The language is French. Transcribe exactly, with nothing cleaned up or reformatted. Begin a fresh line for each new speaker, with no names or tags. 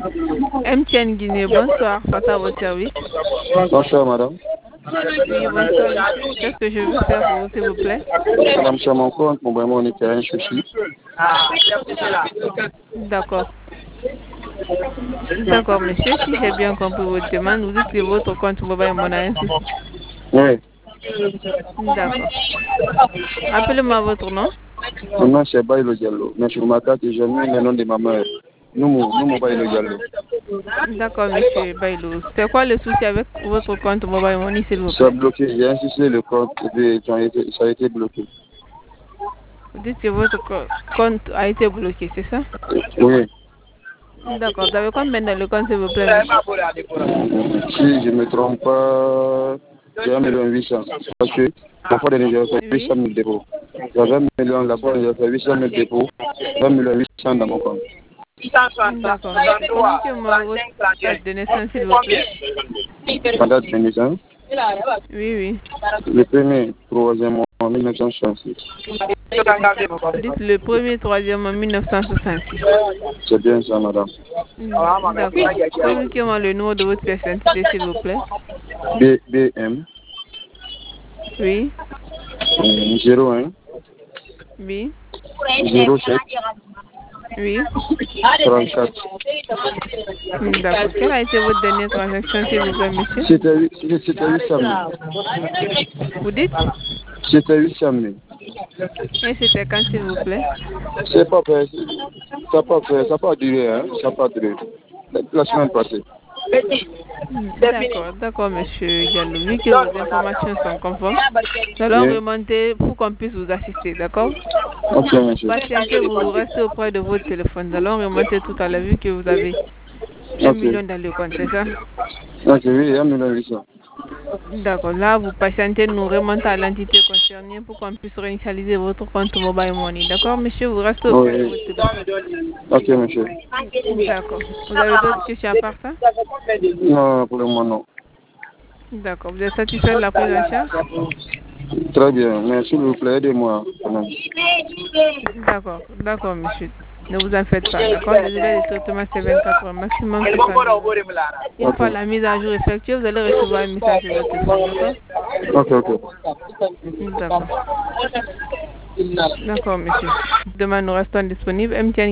M T N Guinée, bonsoir, face à votre service.
Bonsoir, madame.
Oui, bonsoir, monsieur. Qu'est-ce que je veux faire pour vous, s'il vous plaît?
Madame, sur mon compte, mon vraiment, on était un souci.
D'accord. D'accord, monsieur. Si j'ai bien compris votre demande, vous dites que votre compte mobile Money a un souci.
Oui.
D'accord. Appelez-moi votre nom.
Mon nom, c'est Bailo Diallo. Mais sur ma carte, j'ai mis le nom de ma mère. Nous, nous, Bailo Diallo.
D'accord, monsieur Bailo. C'est quoi le souci avec votre compte mobile Money, s'il vous plaît?
Ça a bloqué. J'ai insisté le compte et ça a été bloqué.
Vous dites que votre compte a été bloqué, c'est ça?
Oui.
D'accord. Vous avez combien dans le compte, s'il vous plaît, monsieur?
Si je ne me trompe pas, j'ai un million huit cents. Parce que la fois dernière, j'ai fait huit cent mille dépôts. J'avais un million, la fois dernière, j'ai fait huit cent mille dépôts. un million huit cents dans mon compte.
D'accord. Communiquez-moi votre date de naissance, s'il vous plaît.
Ma date de naissance?
Oui, oui.
Le premier, troisième mois, mille neuf cent soixante-six.
Dites le premier, troisième en mille neuf cent soixante-six.
C'est bien ça, madame.
D'accord. Communiquez-moi le numéro de votre pièce d'identité, s'il vous plaît.
B, B M.
Oui.
zéro un.
Oui.
zéro sept.
Oui.
trente-quatre.
D'accord. Quelle a été votre dernière transaction, s'il vous plaît, monsieur?
C'était huit cent mille.
Vous dites?
C'était huit cent mille.
Et c'était quand, s'il vous plaît?
C'est pas fait. Ça n'a pas fait. Ça n'a pas duré, hein. Ça n'a pas duré. La semaine passée.
D'accord, d'accord, monsieur Diallo. Vu que vos informations sont conformes, nous allons
Oui.
remonter pour qu'on puisse vous assister, d'accord?
Ok, monsieur.
Patientez, vous restez auprès de votre téléphone. Nous allons remonter tout à l'heure, vu que vous avez un
Ok.
million dans le compte, c'est ça?
Ok, oui, un million huit cents.
D'accord, là, vous patientez, nous remontons à l'entité concernée pour qu'on puisse réinitialiser votre compte Mobile Money. D'accord, monsieur, vous restez auprès de
Oui.
votre téléphone.
Ok, monsieur.
D'accord. Vous avez d'autres questions à part ça?
Non, pour le moment, non.
D'accord, vous êtes satisfait de la prise en charge?
Très bien, mais s'il vous plaît, aidez-moi.
D'accord, d'accord, monsieur. Ne vous en faites pas, d'accord? Le délai de traitement, c'est vingt-quatre heures, maximum soixante-dix heures. Une
Ok.
fois la mise à jour effectuée, vous allez recevoir un message sur votre téléphone, d'accord?
Ok, ok.
D'accord. D'accord, monsieur. Demain, nous restons disponibles. M T N